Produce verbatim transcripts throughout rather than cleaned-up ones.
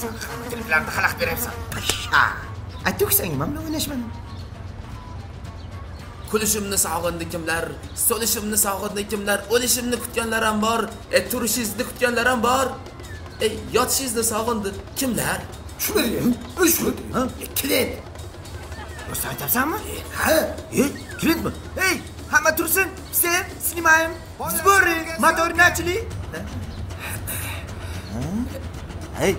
Sen hamma kliplarni xalaqit beryapsan. Pasha. Aytdiksang, men bilan o'ynashman. Kulishimni sog'indi kimlar, so'lishimni sog'indi kimlar, o'lishimni kutganlar ham bor, e, turishingizni kutganlar ham bor. Ey, yotishingizni sog'indi kimlar? Shuni, shuni, ha? Klip. Rost aytapsanmi? Ha, e, klipmi? Ey, hamma tursin. Sen, snimaym. Sbori, motor nachli. Hey.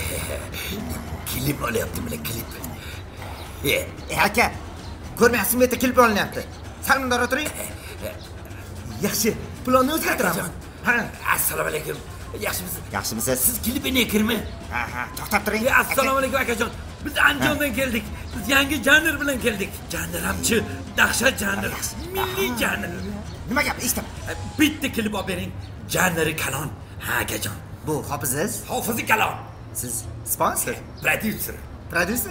Klip olyaptimi, klip. E, aka. Ko'rmayapsizmi, yerda klip olinyapti. Salmondor o'tiring. Yaxshi, plonni o'zgartiraman. Ha, Assalomu alaykum. Yaxshimisiz? Yaxshimisiz? Siz klipini kirmi? Ha, ha, to'xtab turing. Assalomu alaykum akajon. Biz Andijondan keldik. Biz yangi janr bilan keldik. Janr hamchi, dahshat janr, milliy janr. Nima gap? Eshitdim. Bitta klip olib bering. Janri kalon. Ha, akajon. Bu hofiziz? Hofizi kalon. Siz sponsor, Producer. producer?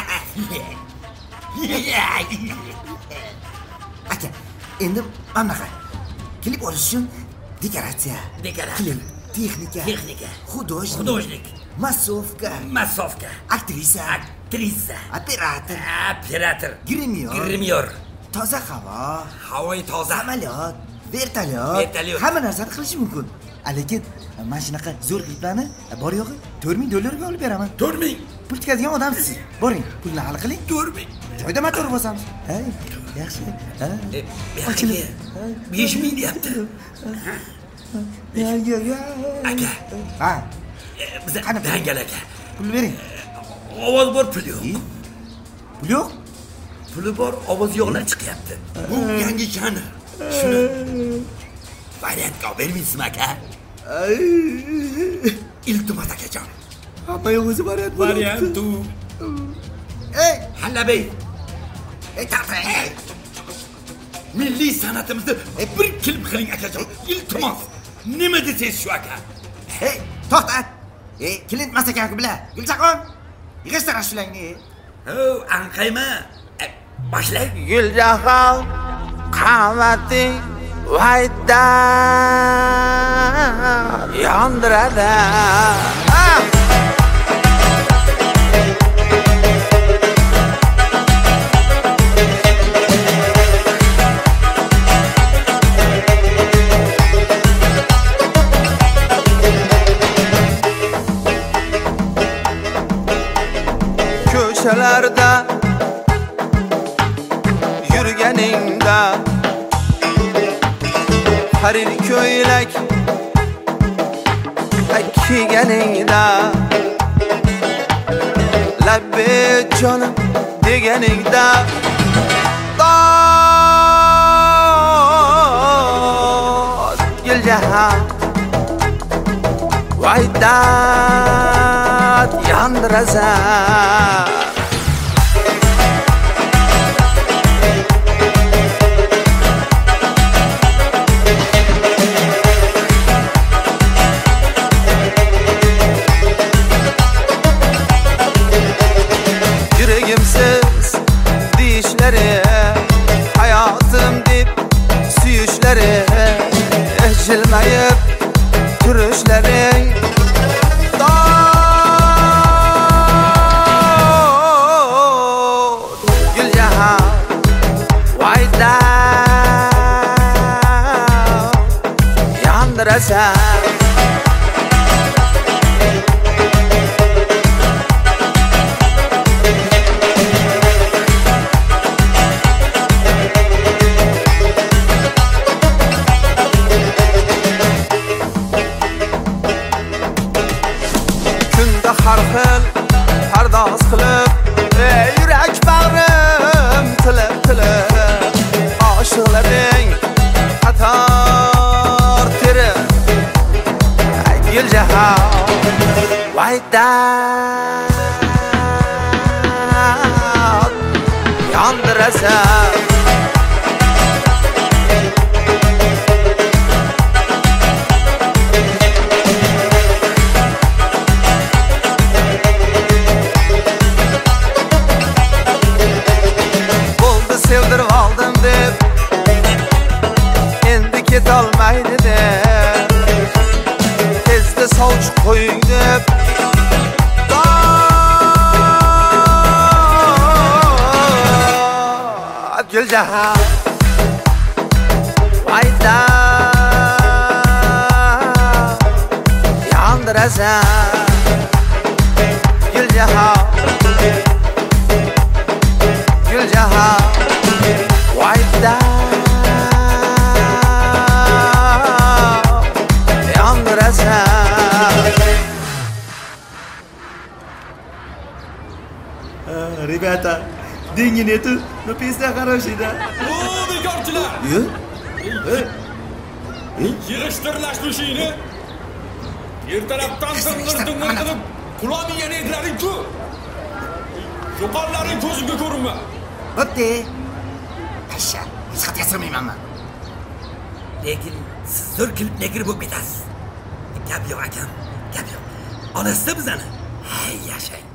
Aka, endi anaqa. Klip olish uchun dekoratsiya, Dekoratsiya. klip, texnika, Texnika. художник, Художник. massovka, Massovka. aktrisa, Aktrisa. operator, Operator. grimyor, Grimyor. toza havo, Havoyi toza. samolyot, vertolyot, Vertolyot. hamma narsani qilish mumkin. Lekin mana shunaqa zo'r kliplarni bor yo'g'i to'rt ming dollarga olib beraman. to'rt ming. Pul tikadigan odamsiz. Boring, pulni hal qiling. to'rt ming. Joyda motor bosamiz. Hay, yaxshi. Ha. Ochilib. besh ming deyapti. Ya, ya, ya. Aka. Ha, Biz dangal aka. pul bering. Ovoz bor, pul yo'q. Pul yo'q? Puli bor, ovoz yo'qlar chiqyapti. Bu yangi janr. Shuni variantga olib bermaysizmi aka? Iltimos akajon. Hamma yo'q o'zi variant. Variantu. Ey, Hallabey. ey, taqay. Milliy san'atimizni bir klip qiling akajon. Iltimos. Nima desangiz shu aka? Ey, to'xtat. Ey, klient masakani bilan. Gulchaqon. Yig'ishtir ashulangni. Ho, anqayma. Boshlang. Guljahan qamating vayda yondiradi. Ko'chalarda yurganingda harir ko'ylak kiyganingda labbe jonim deganingda dod guljahan vaydat yondirasan. Yüreğimsiz deyişleri, hayatım dip süyüşleri, jilmayıp turuşları, dod Güljahan vayda yondirasa. Har xil pardoz qilib, yurak bag'rim tilib tilib, oshiqlaring qator terib, Guljahan vayda yondirasa. Sevdirib oldim deb endi ketolmaydi deb tezda sovchi qo'ying deb Guljahan Vayda yandirasan Guljahan Guljahan Vayda Ребята, деньги нету, но песня хорошая, да? O bekorchilar! Yo? Yig'ishtirlash ishingni ertalabdan ding'ir-ding'ir qilib qulog'ingga aytlaring-ku. Yo'qollaring ko'zimga ko'rinma. Bo'pti. Asha, hech qat yasirmayman. Lekin siz zo'r klip negri bo'lib ketasiz. Gap yo'q akam, gap yo'q. Olasizda bizani? Hay yashang.